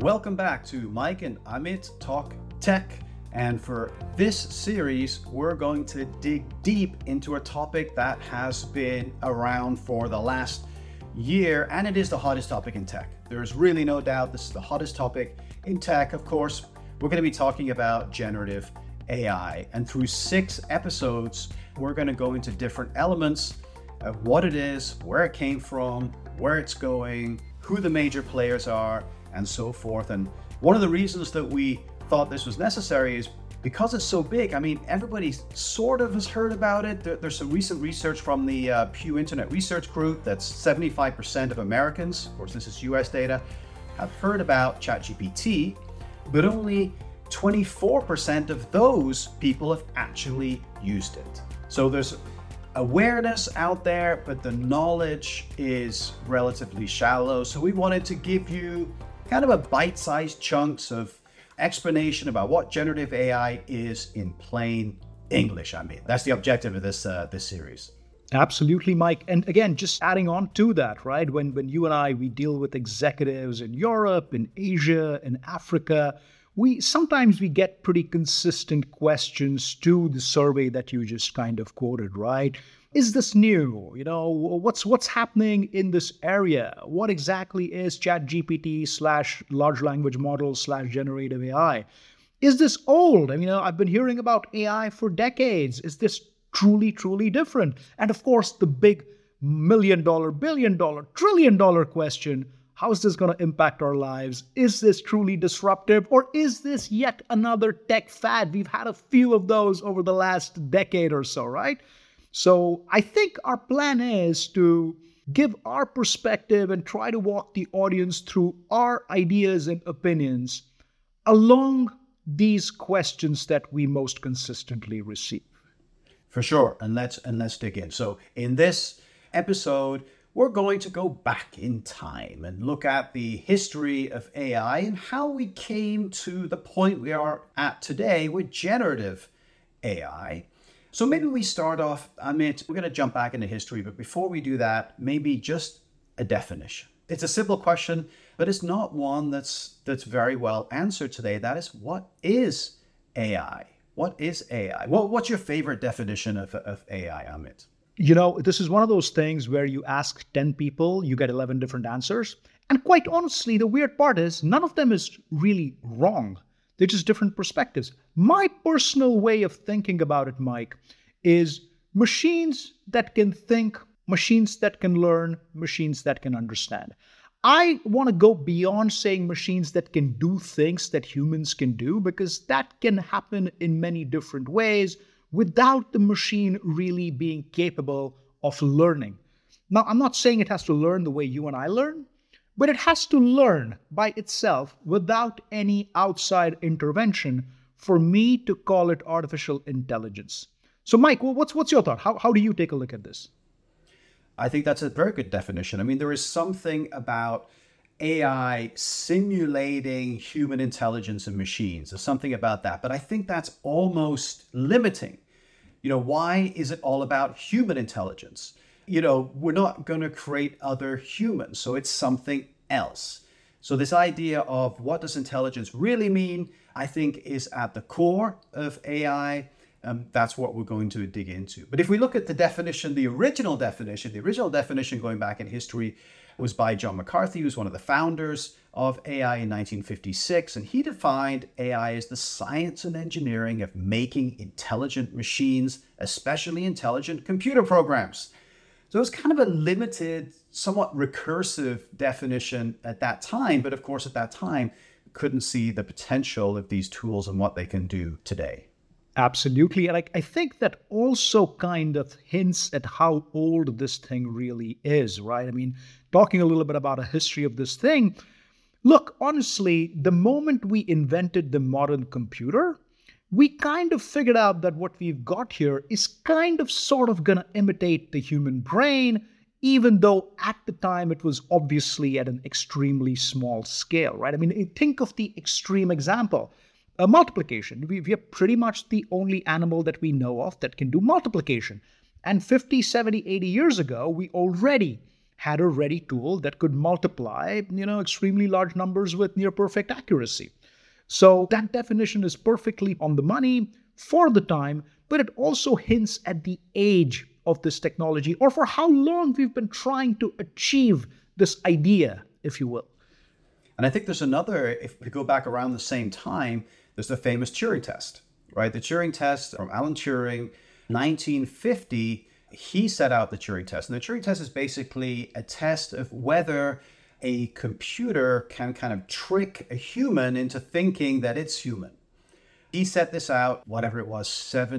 Welcome back to Mike and Amit Talk Tech. And for this series, we're going to dig deep into a topic that has been around for the last year, and it is the hottest topic in tech. There's really no doubt this is the hottest topic in tech. Of course, we're going to be talking about generative AI. And through 6 episodes, we're going to go into different elements of what it is, where it came from, where it's going, who the major players are, and so forth. And one of the reasons that we thought this was necessary is because it's so big. I mean, everybody sort of has heard about it. There's some recent research from the Pew Internet Research Group that's 75% of Americans, of course this is US data, have heard about ChatGPT, but only 24% of those people have actually used it. So there's awareness out there, but the knowledge is relatively shallow. So we wanted to give you kind of a bite-sized chunks of explanation about what generative AI is in plain English. I mean, that's the objective of this series. Absolutely, Mike. And again, just adding on to that, right? When you and we deal with executives in Europe, in Asia, in Africa, sometimes we get pretty consistent questions to the survey that you just kind of quoted, right? Is this new? You know, what's happening in this area? What exactly is ChatGPT / large language model / generative AI? Is this old? I mean, I've been hearing about AI for decades. Is this truly different? And of course, the big $1 million, $1 billion, $1 trillion question: how is this going to impact our lives? Is this truly disruptive, or is this yet another tech fad? We've had a few of those over the last decade or so, right? So I think our plan is to give our perspective and try to walk the audience through our ideas and opinions along these questions that we most consistently receive. For sure, and let's dig in. So in this episode, we're going to go back in time and look at the history of AI and how we came to the point we are at today with generative AI. So maybe we start off, Amit, we're going to jump back into history, but before we do that, maybe just a definition. It's a simple question, but it's not one that's very well answered today. That is, what is AI? What is AI? What's your favorite definition of AI, Amit? You know, this is one of those things where you ask 10 people, you get 11 different answers. And quite honestly, the weird part is none of them is really wrong. They're just different perspectives. My personal way of thinking about it, Mike, is machines that can think, machines that can learn, machines that can understand. I want to go beyond saying machines that can do things that humans can do, because that can happen in many different ways without the machine really being capable of learning. Now, I'm not saying it has to learn the way you and I learn, but it has to learn by itself without any outside intervention for me to call it artificial intelligence. So, Mike, what's your thought? How do you take a look at this? I think that's a very good definition. I mean, there is something about AI simulating human intelligence in machines. There's something about that. But I think that's almost limiting. You know, why is it all about human intelligence? You know, we're not going to create other humans, so it's something else. So this idea of what does intelligence really mean, I think, is at the core of AI. That's what we're going to dig into. But if we look at the definition, the original definition going back in history was by John McCarthy, who's one of the founders of AI in 1956. And he defined AI as the science and engineering of making intelligent machines, especially intelligent computer programs. So it was kind of a limited, somewhat recursive definition at that time. But of course, at that time, couldn't see the potential of these tools and what they can do today. Absolutely. And I think that also kind of hints at how old this thing really is, right? I mean, talking a little bit about a history of this thing, look, honestly, the moment we invented the modern computer, we kind of figured out that what we've got here is kind of sort of going to imitate the human brain, even though at the time it was obviously at an extremely small scale, right? I mean, think of the extreme example. Multiplication. We are pretty much the only animal that we know of that can do multiplication. And 50, 70, 80 years ago, we already had a ready tool that could multiply, extremely large numbers with near perfect accuracy. So that definition is perfectly on the money for the time, but it also hints at the age of this technology, or for how long we've been trying to achieve this idea, if you will. And I think there's another, if we go back around the same time, there's the famous Turing test, right? The Turing test from Alan Turing, 1950, he set out the Turing test. And the Turing test is basically a test of whether a computer can kind of trick a human into thinking that it's human. He set this out, whatever it was,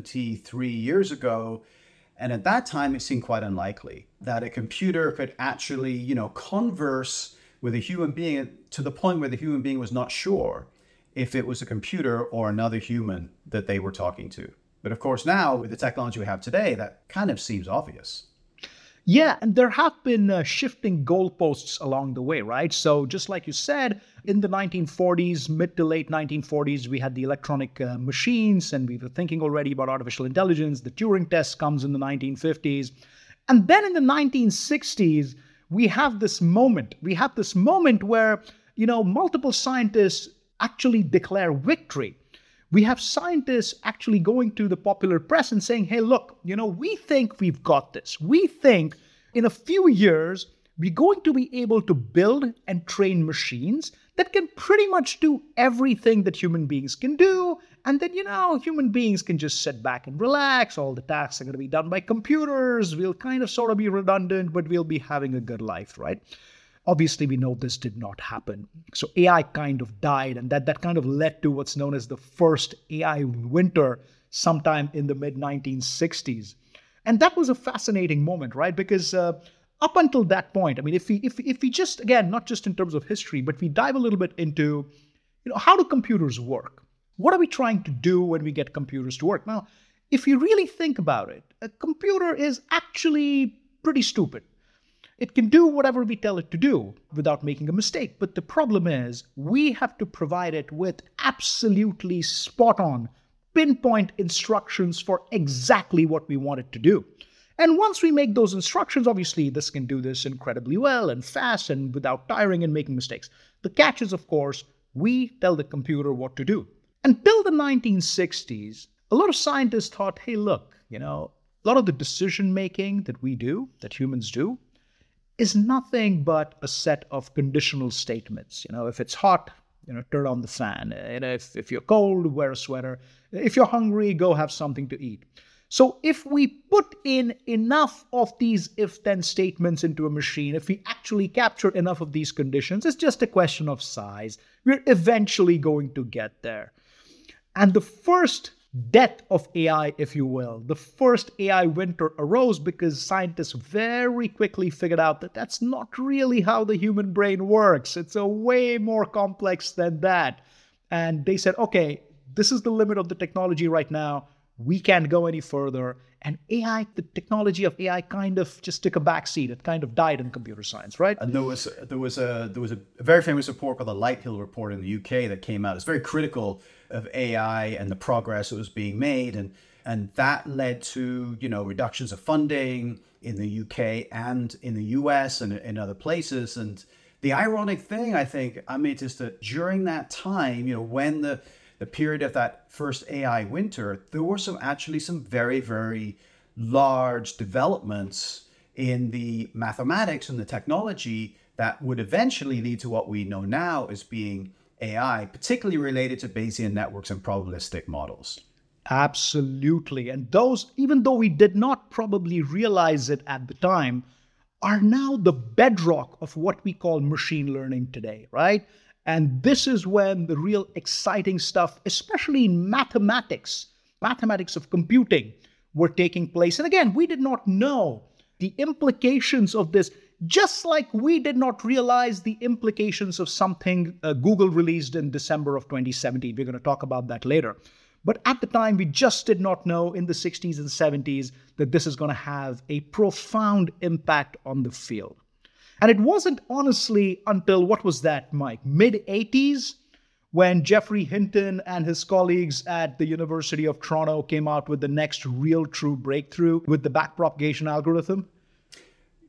73 years ago. And at that time, it seemed quite unlikely that a computer could actually, converse with a human being to the point where the human being was not sure if it was a computer or another human that they were talking to. But of course, now with the technology we have today, that kind of seems obvious. Yeah, and there have been shifting goalposts along the way, right? So just like you said, in the 1940s, mid to late 1940s, we had the electronic machines, and we were thinking already about artificial intelligence. The Turing test comes in the 1950s. And then in the 1960s, we have this moment. We have this moment where, multiple scientists actually declare victory. We have scientists actually going to the popular press and saying, hey, look, we think we've got this. We think in a few years, we're going to be able to build and train machines that can pretty much do everything that human beings can do. And then, human beings can just sit back and relax. All the tasks are going to be done by computers. We'll kind of sort of be redundant, but we'll be having a good life, right? Obviously, we know this did not happen. So AI kind of died, and that kind of led to what's known as the first AI winter sometime in the mid-1960s. And that was a fascinating moment, right? Because up until that point, I mean, if we just, again, not just in terms of history, but we dive a little bit into, how do computers work? What are we trying to do when we get computers to work? Now, if you really think about it, a computer is actually pretty stupid. It can do whatever we tell it to do without making a mistake. But the problem is we have to provide it with absolutely spot-on, pinpoint instructions for exactly what we want it to do. And once we make those instructions, obviously, this can do this incredibly well and fast and without tiring and making mistakes. The catch is, of course, we tell the computer what to do. Until the 1960s, a lot of scientists thought, hey, look, a lot of the decision-making that we do, that humans do, is nothing but a set of conditional statements. If it's hot, turn on the fan. If you're cold, wear a sweater. If you're hungry, go have something to eat. So if we put in enough of these if-then statements into a machine, if we actually capture enough of these conditions, it's just a question of size. We're eventually going to get there. And the first death of AI, if you will, the first AI winter arose because scientists very quickly figured out that that's not really how the human brain works. It's a way more complex than that. And they said, okay, this is the limit of the technology right now. We can't go any further. And AI, the technology of AI kind of just took a backseat. It kind of died in computer science, right? And there was a very famous report called the Lighthill Report in the UK that came out. It's very critical of AI and the progress that was being made. And that led to, reductions of funding in the UK and in the US and in other places. And the ironic thing, I think, Amit, is that during that time, when the period of that first AI winter, there were some very, very large developments in the mathematics and the technology that would eventually lead to what we know now as being AI, particularly related to Bayesian networks and probabilistic models. Absolutely. And those, even though we did not probably realize it at the time, are now the bedrock of what we call machine learning today, right? And this is when the real exciting stuff, especially in mathematics of computing, were taking place. And again, we did not know the implications of this, just like we did not realize the implications of something Google released in December of 2017. We're going to talk about that later. But at the time, we just did not know in the 60s and 70s that this is going to have a profound impact on the field. And it wasn't honestly until, what was that, Mike, mid-80s, when Geoffrey Hinton and his colleagues at the University of Toronto came out with the next real true breakthrough with the backpropagation algorithm?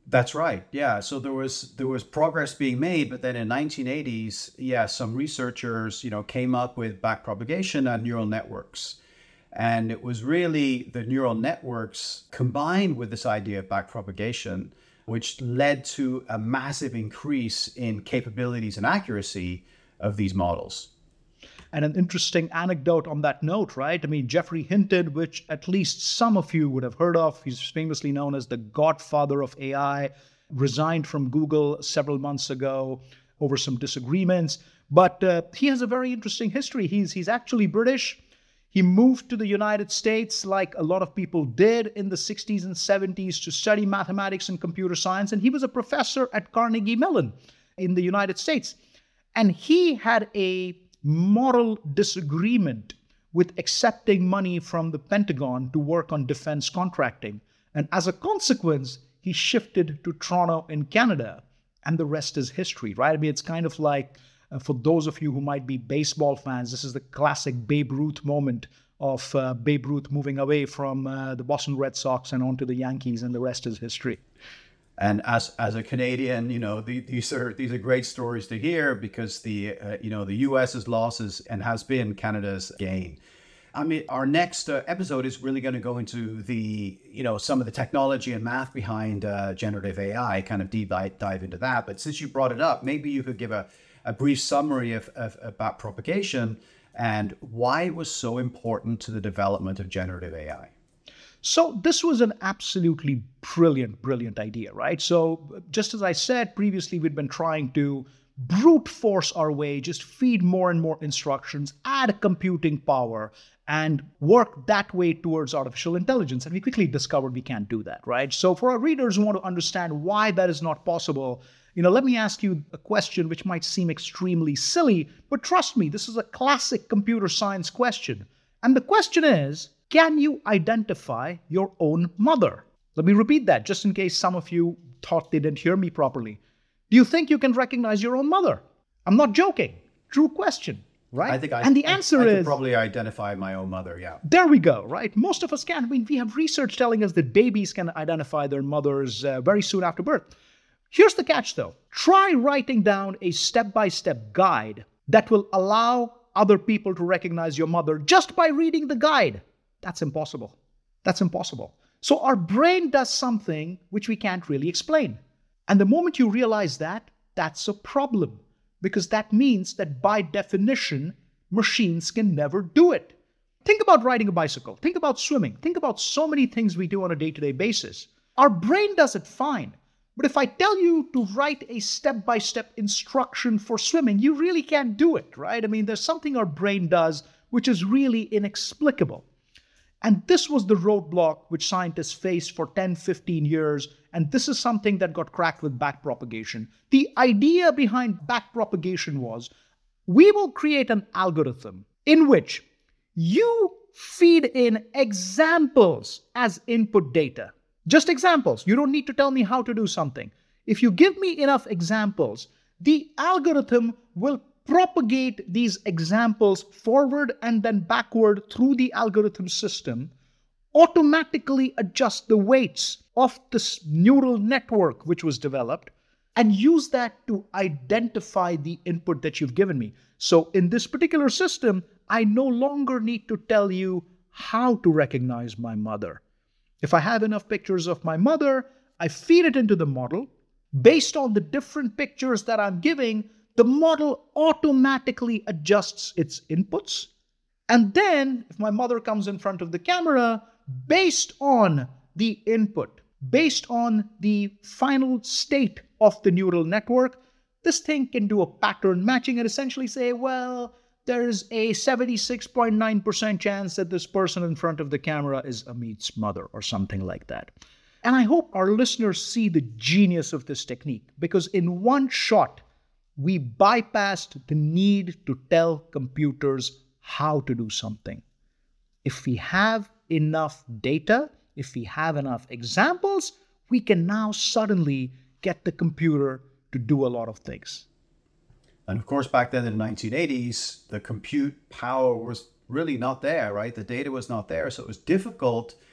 That's right. Yeah. So there was progress being made, but then in 1980s, yeah, some researchers, came up with backpropagation and neural networks. And it was really the neural networks combined with this idea of backpropagation, which led to a massive increase in capabilities and accuracy of these models. And an interesting anecdote on that note, right? I mean, Geoffrey Hinton, which at least some of you would have heard of, he's famously known as the godfather of AI, resigned from Google several months ago over some disagreements. But he has a very interesting history. He's actually British. He moved to the United States like a lot of people did in the 60s and 70s to study mathematics and computer science. And he was a professor at Carnegie Mellon in the United States. And he had a moral disagreement with accepting money from the Pentagon to work on defense contracting. And as a consequence, he shifted to Toronto in Canada. And the rest is history, right? I mean, it's kind of like, for those of you who might be baseball fans, this is the classic Babe Ruth moment of Babe Ruth moving away from the Boston Red Sox and on to the Yankees, and the rest is history. And as a Canadian, these are great stories to hear, because the U.S.'s losses and has been Canada's gain. I mean, our next episode is really going to go into some of the technology and math behind generative AI, kind of deep dive into that. But since you brought it up, maybe you could give a brief summary of backpropagation and why it was so important to the development of generative AI. So this was an absolutely brilliant idea, right? So just as I said previously, we'd been trying to brute force our way, just feed more and more instructions, add computing power, and work that way towards artificial intelligence. And we quickly discovered we can't do that, right? So for our readers who want to understand why that is not possible, let me ask you a question which might seem extremely silly, but trust me, this is a classic computer science question. And the question is, can you identify your own mother? Let me repeat that, just in case some of you thought they didn't hear me properly. Do you think you can recognize your own mother? I'm not joking. True question, right? And the answer is, could probably identify my own mother, yeah. There we go, right? Most of us can. I mean, we have research telling us that babies can identify their mothers very soon after birth. Here's the catch, though. Try writing down a step-by-step guide that will allow other people to recognize your mother just by reading the guide. That's impossible. That's impossible. So our brain does something which we can't really explain. And the moment you realize that, that's a problem. Because that means that by definition, machines can never do it. Think about riding a bicycle. Think about swimming. Think about so many things we do on a day-to-day basis. Our brain does it fine. But if I tell you to write a step-by-step instruction for swimming, you really can't do it, right? I mean, there's something our brain does which is really inexplicable. And this was the roadblock which scientists faced for 10, 15 years. And this is something that got cracked with backpropagation. The idea behind backpropagation was, we will create an algorithm in which you feed in examples as input data. Just examples. You don't need to tell me how to do something. If you give me enough examples, the algorithm will propagate these examples forward and then backward through the algorithm system, automatically adjust the weights of this neural network which was developed, and use that to identify the input that you've given me. So in this particular system, I no longer need to tell you how to recognize my mother. If I have enough pictures of my mother, I feed it into the model. Based on the different pictures that I'm giving, the model automatically adjusts its inputs. And then, if my mother comes in front of the camera, based on the input, based on the final state of the neural network, this thing can do a pattern matching and essentially say, well, there's a 76.9% chance that this person in front of the camera is Amit's mother or something like that. And I hope our listeners see the genius of this technique, because in one shot, we bypassed the need to tell computers how to do something. If we have enough data, if we have enough examples, we can now suddenly get the computer to do a lot of things. And of course, back then in the 1980s, the compute power was really not there, right? The data was not there. So it was difficult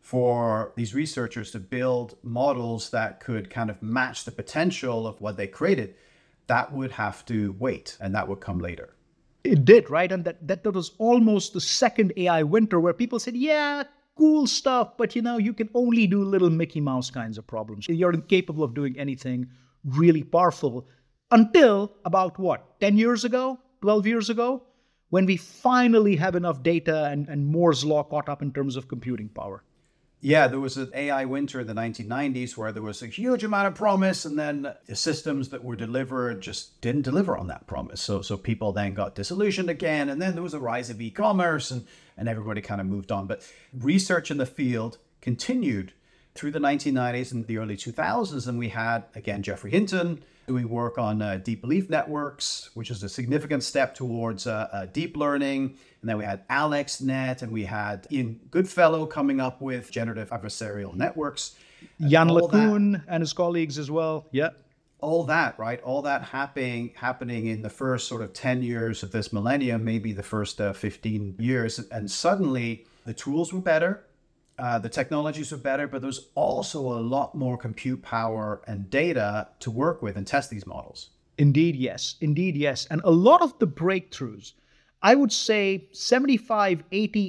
for these researchers to build models that could kind of match the potential of what they created, that would have to wait, and that would come later. It did, right? And that was almost the second AI winter where people said, yeah, cool stuff, but you can only do little Mickey Mouse kinds of problems. You're incapable of doing anything really powerful until about 10 years ago, 12 years ago, when we finally have enough data and Moore's law caught up in terms of computing power. Yeah, there was an AI winter in the 1990s where there was a huge amount of promise, and then the systems that were delivered just didn't deliver on that promise. So people then got disillusioned again, and then there was a rise of e-commerce, and everybody kind of moved on. But research in the field continued through the 1990s and the early 2000s, and we had, again, Geoffrey Hinton doing work on deep belief networks, which is a significant step towards deep learning. And then we had AlexNet, and we had Ian Goodfellow coming up with generative adversarial networks. Yann LeCun and his colleagues as well. Yeah. All that, right? All that happening in the first sort of 10 years of this millennium, maybe the first 15 years. And suddenly the tools were better. The technologies were better, but there's also a lot more compute power and data to work with and test these models. Indeed, yes. And a lot of the breakthroughs, I would say 75, 80,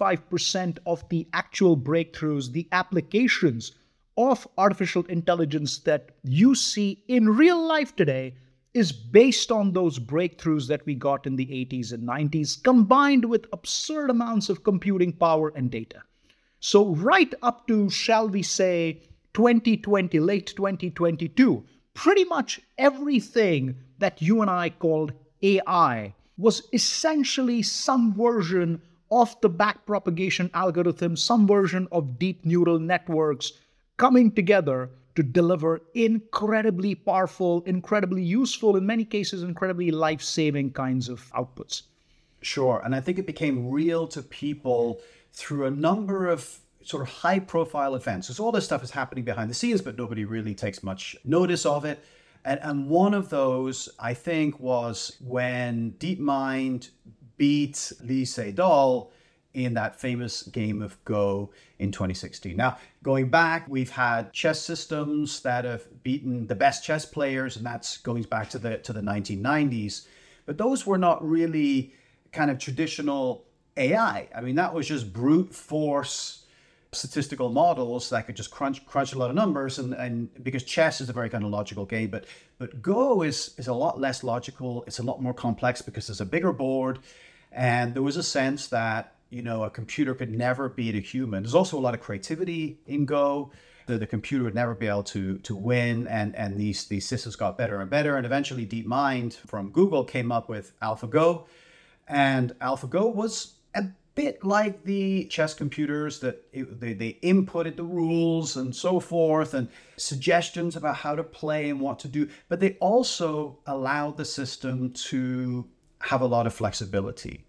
85% of the actual breakthroughs, the applications of artificial intelligence that you see in real life today is based on those breakthroughs that we got in the 80s and 90s, combined with absurd amounts of computing power and data. So right up to, shall we say, 2020, late 2022, pretty much everything that you and I called AI was essentially some version of the backpropagation algorithm, some version of deep neural networks coming together to deliver incredibly powerful, incredibly useful, in many cases, incredibly life-saving kinds of outputs. Sure. And I think it became real to people through a number of sort of high-profile events. So all this stuff is happening behind the scenes, but nobody really takes much notice of it. And one of those, I think, was when DeepMind beat Lee Sedol in that famous game of Go in 2016. Now, going back, we've had chess systems that have beaten the best chess players, and that's going back to the 1990s. But those were not really kind of traditional AI. I mean, that was just brute force statistical models that could just crunch a lot of numbers, and because chess is a very kind of logical game, but Go is a lot less logical. It's a lot more complex because there's a bigger board, and there was a sense that a computer could never beat a human. There's also a lot of creativity in Go. The computer would never be able to win, and these systems got better and better, and eventually DeepMind from Google came up with AlphaGo, and AlphaGo was a bit like the chess computers that they inputted the rules and so forth and suggestions about how to play and what to do, but they also allowed the system to have a lot of flexibility.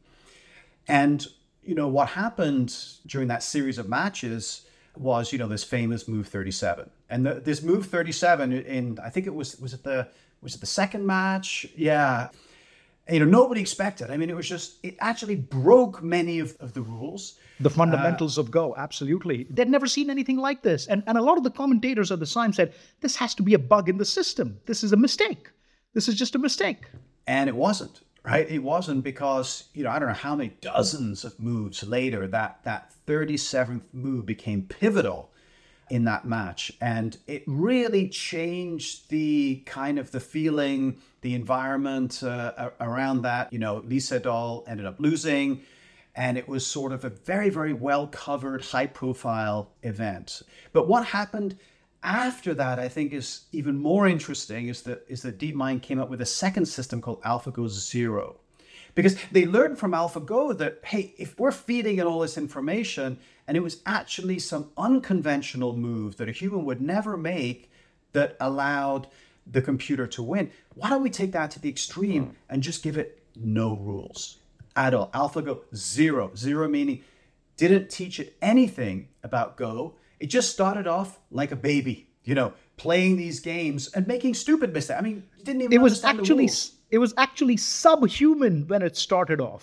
And what happened during that series of matches was this famous move 37, and this move 37 in, I think it was it the second match? Yeah. Nobody expected. I mean, it actually broke many of the rules. The fundamentals of Go, absolutely. They'd never seen anything like this. And a lot of the commentators at the time said, this has to be a bug in the system. This is a mistake. This is just a mistake. And it wasn't, right? It wasn't, because, I don't know how many dozens of moves later, that 37th move became pivotal in that match. And it really changed the kind of the feeling, the environment around that. Lee Sedol ended up losing, and it was sort of a very, very well-covered, high-profile event. But what happened after that, I think, is even more interesting, is that DeepMind came up with a second system called AlphaGo Zero. Because they learned from AlphaGo that, hey, if we're feeding it all this information, and it was actually some unconventional move that a human would never make that allowed the computer to win, why don't we take that to the extreme and just give it no rules at all? AlphaGo Zero. Zero meaning didn't teach it anything about Go. It just started off like a baby, playing these games and making stupid mistakes. I mean, you didn't even understand the rules. It was actually subhuman when it started off.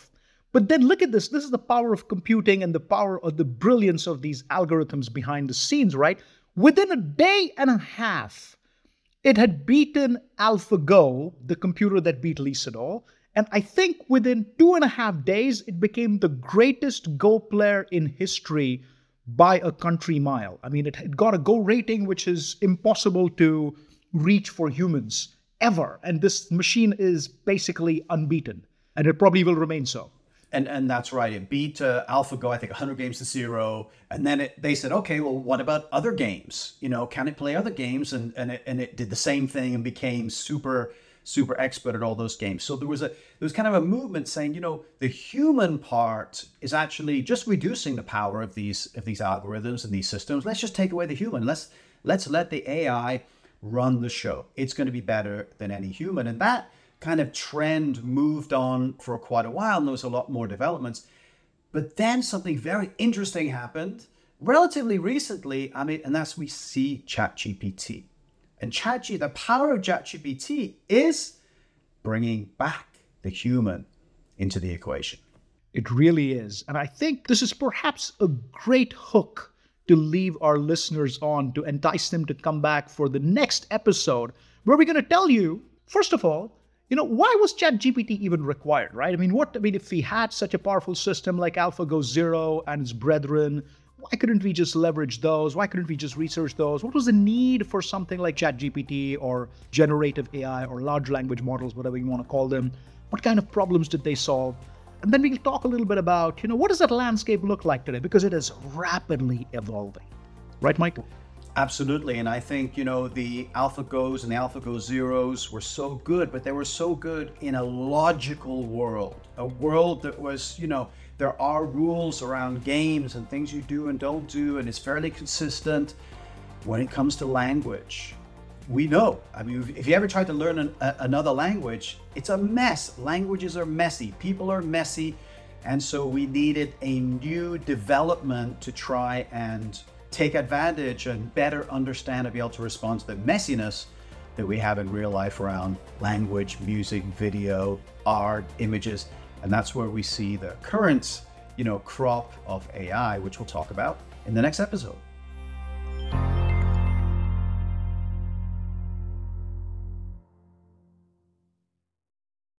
But then look at this. This is the power of computing and the power of the brilliance of these algorithms behind the scenes, right? Within a day and a half, it had beaten AlphaGo, the computer that beat Lee Sedol. And I think within 2.5 days, it became the greatest Go player in history by a country mile. I mean, it got a Go rating, which is impossible to reach for humans ever. And this machine is basically unbeaten. And it probably will remain so. And that's right. It beat AlphaGo, I think, 100 games to 0. And then they said, okay, well, what about other games? Can it play other games? And it did the same thing and became super expert at all those games. So there was kind of a movement saying, the human part is actually just reducing the power of these algorithms and these systems. Let's just take away the human. Let's let the AI run the show. It's going to be better than any human. And that kind of trend moved on for quite a while, and there was a lot more developments. But then something very interesting happened relatively recently, and that's we see ChatGPT. And the power of ChatGPT is bringing back the human into the equation. It really is. And I think this is perhaps a great hook to leave our listeners on to entice them to come back for the next episode, where we're going to tell you, first of all, why was ChatGPT even required, right? If we had such a powerful system like AlphaGo Zero and its brethren, why couldn't we just leverage those? Why couldn't we just research those? What was the need for something like ChatGPT or generative AI or large language models, whatever you want to call them? What kind of problems did they solve? And then we'll talk a little bit about, what does that landscape look like today? Because it is rapidly evolving. Right, Mike? Absolutely. And I think, the AlphaGos and the AlphaGo Zeros were so good, but they were so good in a logical world, a world that was, there are rules around games and things you do and don't do, and it's fairly consistent. When it comes to language, we know. If you ever tried to learn another language, it's a mess. Languages are messy. People are messy. And so we needed a new development to try and take advantage and better understand and be able to respond to the messiness that we have in real life around language, music, video, art, images. And that's where we see the current, crop of AI, which we'll talk about in the next episode.